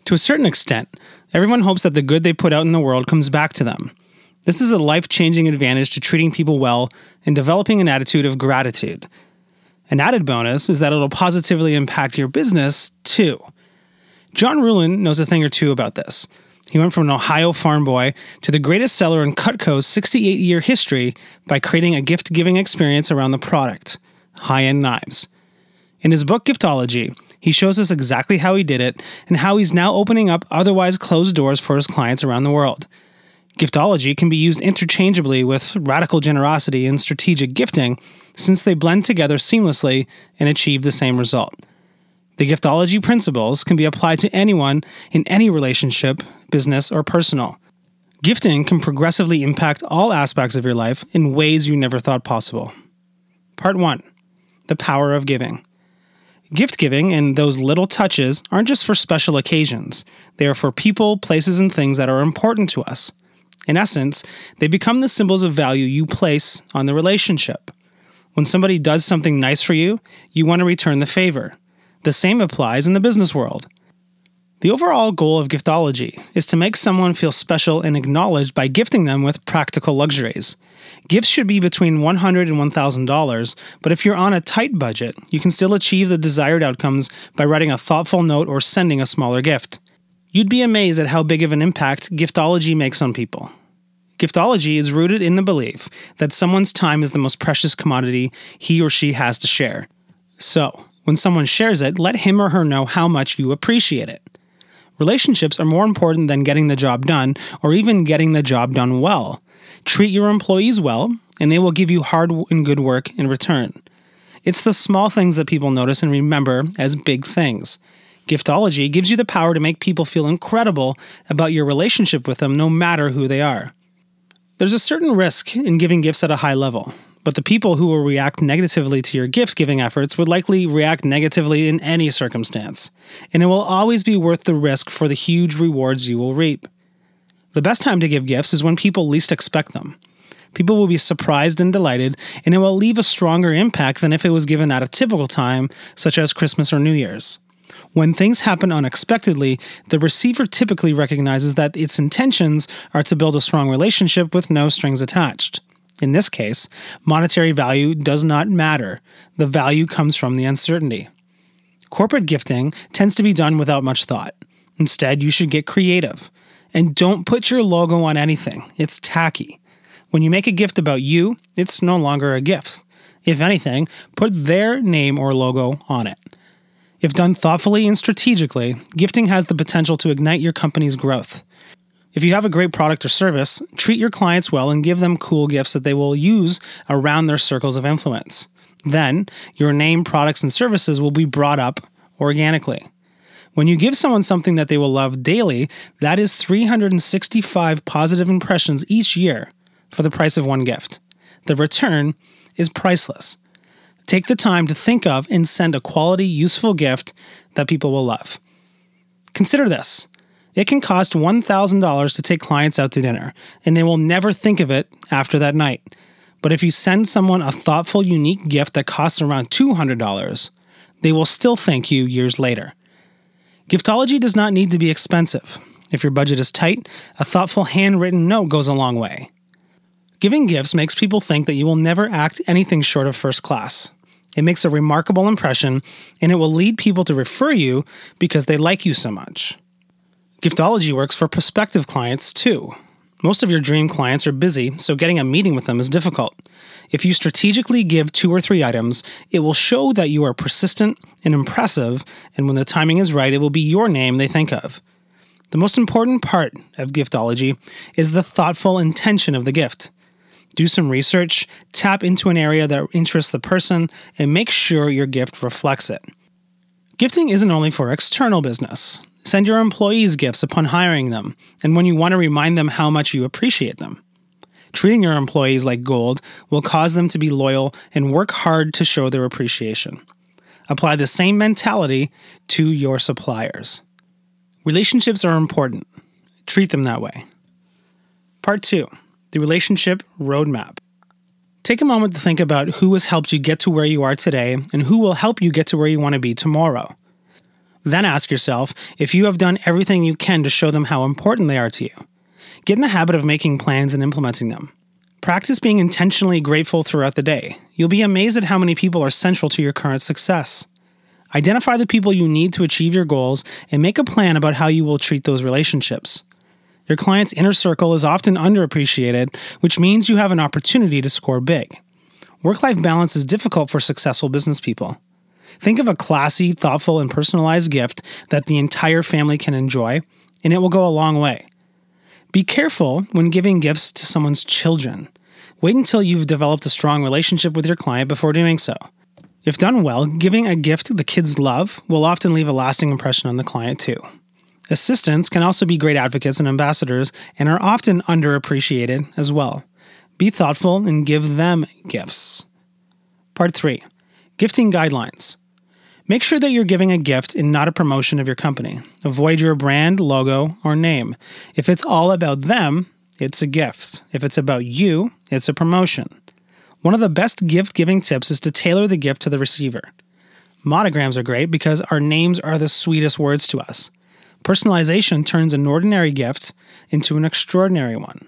To a certain extent, everyone hopes that the good they put out in the world comes back to them. This is a life-changing advantage to treating people well and developing an attitude of gratitude. An added bonus is that it'll positively impact your business, too. John Ruhlin knows a thing or two about this. He went from an Ohio farm boy to the greatest seller in Cutco's 68-year history by creating a gift-giving experience around the product, high-end knives. In his book, Giftology, he shows us exactly how he did it and how he's now opening up otherwise closed doors for his clients around the world. Giftology can be used interchangeably with radical generosity and strategic gifting since they blend together seamlessly and achieve the same result. The Giftology principles can be applied to anyone in any relationship, business, or personal. Gifting can progressively impact all aspects of your life in ways you never thought possible. Part 1. The power of giving. Gift giving and those little touches aren't just for special occasions. They are for people, places, and things that are important to us. In essence, they become the symbols of value you place on the relationship. When somebody does something nice for you, you want to return the favor. The same applies in the business world. The overall goal of Giftology is to make someone feel special and acknowledged by gifting them with practical luxuries. Gifts should be between $100 and $1,000, but if you're on a tight budget, you can still achieve the desired outcomes by writing a thoughtful note or sending a smaller gift. You'd be amazed at how big of an impact Giftology makes on people. Giftology is rooted in the belief that someone's time is the most precious commodity he or she has to share. So, when someone shares it, let him or her know how much you appreciate it. Relationships are more important than getting the job done or even getting the job done well. Treat your employees well, and they will give you hard and good work in return. It's the small things that people notice and remember as big things. Giftology gives you the power to make people feel incredible about your relationship with them no matter who they are. There's a certain risk in giving gifts at a high level, but the people who will react negatively to your gift-giving efforts would likely react negatively in any circumstance, and it will always be worth the risk for the huge rewards you will reap. The best time to give gifts is when people least expect them. People will be surprised and delighted, and it will leave a stronger impact than if it was given at a typical time, such as Christmas or New Year's. When things happen unexpectedly, the receiver typically recognizes that its intentions are to build a strong relationship with no strings attached. In this case, monetary value does not matter. The value comes from the uncertainty. Corporate gifting tends to be done without much thought. Instead, you should get creative. And don't put your logo on anything. It's tacky. When you make a gift about you, it's no longer a gift. If anything, put their name or logo on it. If done thoughtfully and strategically, gifting has the potential to ignite your company's growth. If you have a great product or service, treat your clients well and give them cool gifts that they will use around their circles of influence. Then, your name, products, and services will be brought up organically. When you give someone something that they will love daily, that is 365 positive impressions each year for the price of one gift. The return is priceless. Take the time to think of and send a quality, useful gift that people will love. Consider this. It can cost $1,000 to take clients out to dinner, and they will never think of it after that night. But if you send someone a thoughtful, unique gift that costs around $200, they will still thank you years later. Giftology does not need to be expensive. If your budget is tight, a thoughtful handwritten note goes a long way. Giving gifts makes people think that you will never act anything short of first class. It makes a remarkable impression, and it will lead people to refer you because they like you so much. Giftology works for prospective clients, too. Most of your dream clients are busy, so getting a meeting with them is difficult. If you strategically give 2 or 3 items, it will show that you are persistent and impressive, and when the timing is right, it will be your name they think of. The most important part of Giftology is the thoughtful intention of the gift. Do some research, tap into an area that interests the person, and make sure your gift reflects it. Gifting isn't only for external business. Send your employees gifts upon hiring them, and when you want to remind them how much you appreciate them. Treating your employees like gold will cause them to be loyal and work hard to show their appreciation. Apply the same mentality to your suppliers. Relationships are important. Treat them that way. Part 2. The Relationship Roadmap. Take a moment to think about who has helped you get to where you are today and who will help you get to where you want to be tomorrow. Then ask yourself if you have done everything you can to show them how important they are to you. Get in the habit of making plans and implementing them. Practice being intentionally grateful throughout the day. You'll be amazed at how many people are central to your current success. Identify the people you need to achieve your goals and make a plan about how you will treat those relationships. Your client's inner circle is often underappreciated, which means you have an opportunity to score big. Work-life balance is difficult for successful business people. Think of a classy, thoughtful, and personalized gift that the entire family can enjoy, and it will go a long way. Be careful when giving gifts to someone's children. Wait until you've developed a strong relationship with your client before doing so. If done well, giving a gift the kids love will often leave a lasting impression on the client too. Assistants can also be great advocates and ambassadors and are often underappreciated as well. Be thoughtful and give them gifts. Part 3. Gifting guidelines. Make sure that you're giving a gift and not a promotion of your company. Avoid your brand, logo, or name. If it's all about them, it's a gift. If it's about you, it's a promotion. One of the best gift-giving tips is to tailor the gift to the receiver. Monograms are great because our names are the sweetest words to us. Personalization turns an ordinary gift into an extraordinary one.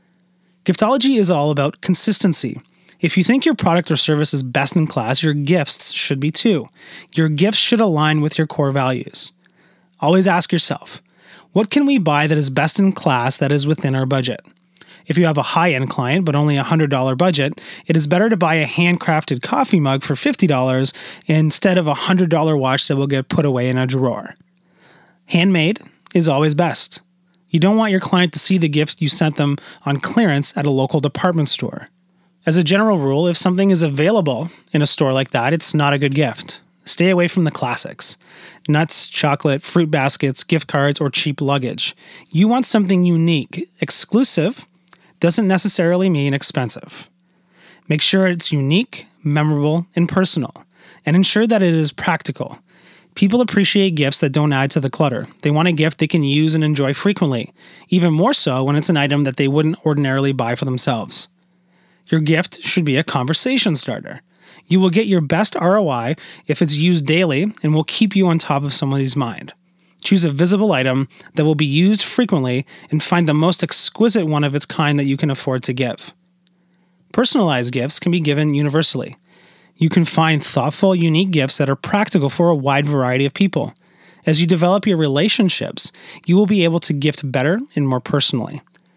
Giftology is all about consistency. If you think your product or service is best in class, your gifts should be too. Your gifts should align with your core values. Always ask yourself, what can we buy that is best in class that is within our budget? If you have a high-end client but only a $100 budget, it is better to buy a handcrafted coffee mug for $50 instead of a $100 watch that will get put away in a drawer. Handmade is always best. You don't want your client to see the gift you sent them on clearance at a local department store. As a general rule, if something is available in a store like that, it's not a good gift. Stay away from the classics. Nuts, chocolate, fruit baskets, gift cards, or cheap luggage. You want something unique. Exclusive doesn't necessarily mean expensive. Make sure it's unique, memorable, and personal, and ensure that it is practical. People appreciate gifts that don't add to the clutter. They want a gift they can use and enjoy frequently, even more so when it's an item that they wouldn't ordinarily buy for themselves. Your gift should be a conversation starter. You will get your best ROI if it's used daily and will keep you on top of somebody's mind. Choose a visible item that will be used frequently and find the most exquisite one of its kind that you can afford to give. Personalized gifts can be given universally. You can find thoughtful, unique gifts that are practical for a wide variety of people. As you develop your relationships, you will be able to gift better and more personally.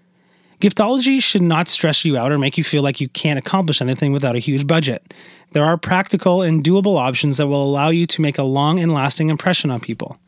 Giftology should not stress you out or make you feel like you can't accomplish anything without a huge budget. There are practical and doable options that will allow you to make a long and lasting impression on people.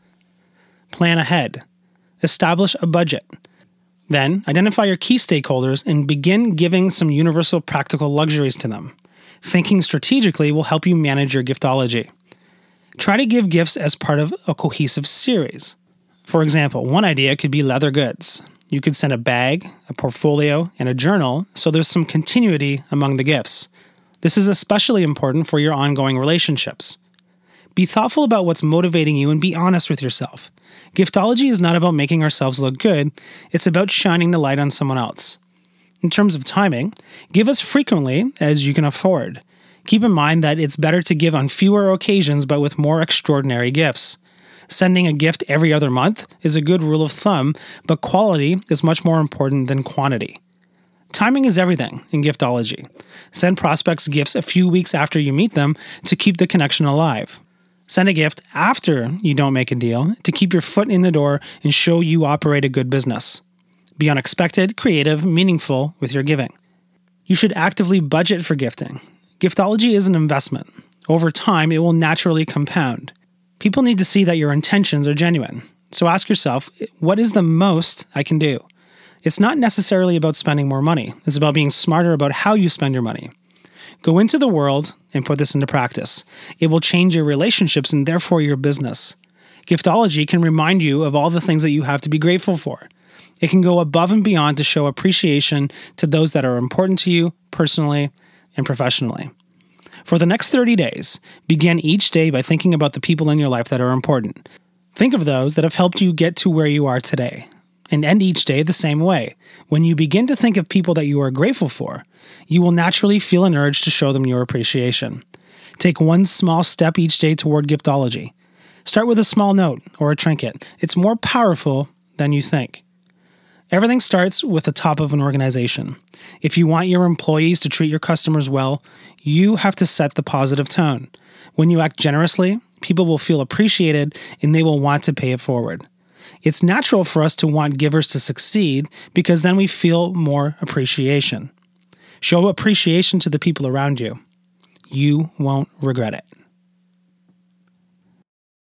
Plan ahead. Establish a budget. Then, identify your key stakeholders and begin giving some universal practical luxuries to them. Thinking strategically will help you manage your giftology. Try to give gifts as part of a cohesive series. For example, one idea could be leather goods. You could send a bag, a portfolio, and a journal, so there's some continuity among the gifts. This is especially important for your ongoing relationships. Be thoughtful about what's motivating you and be honest with yourself. Giftology is not about making ourselves look good, it's about shining the light on someone else. In terms of timing, give as frequently as you can afford. Keep in mind that it's better to give on fewer occasions but with more extraordinary gifts. Sending a gift every other month is a good rule of thumb, but quality is much more important than quantity. Timing is everything in giftology. Send prospects gifts a few weeks after you meet them to keep the connection alive. Send a gift after you don't make a deal to keep your foot in the door and show you operate a good business. Be unexpected, creative, meaningful with your giving. You should actively budget for gifting. Giftology is an investment. Over time, it will naturally compound. People need to see that your intentions are genuine. So ask yourself, what is the most I can do? It's not necessarily about spending more money. It's about being smarter about how you spend your money. Go into the world and put this into practice. It will change your relationships and therefore your business. Giftology can remind you of all the things that you have to be grateful for. It can go above and beyond to show appreciation to those that are important to you personally and professionally. For the next 30 days, begin each day by thinking about the people in your life that are important. Think of those that have helped you get to where you are today. And end each day the same way. When you begin to think of people that you are grateful for, you will naturally feel an urge to show them your appreciation. Take one small step each day toward giftology. Start with a small note or a trinket. It's more powerful than you think. Everything starts with the top of an organization. If you want your employees to treat your customers well, you have to set the positive tone. When you act generously, people will feel appreciated and they will want to pay it forward. It's natural for us to want givers to succeed because then we feel more appreciation. Show appreciation to the people around you. You won't regret it.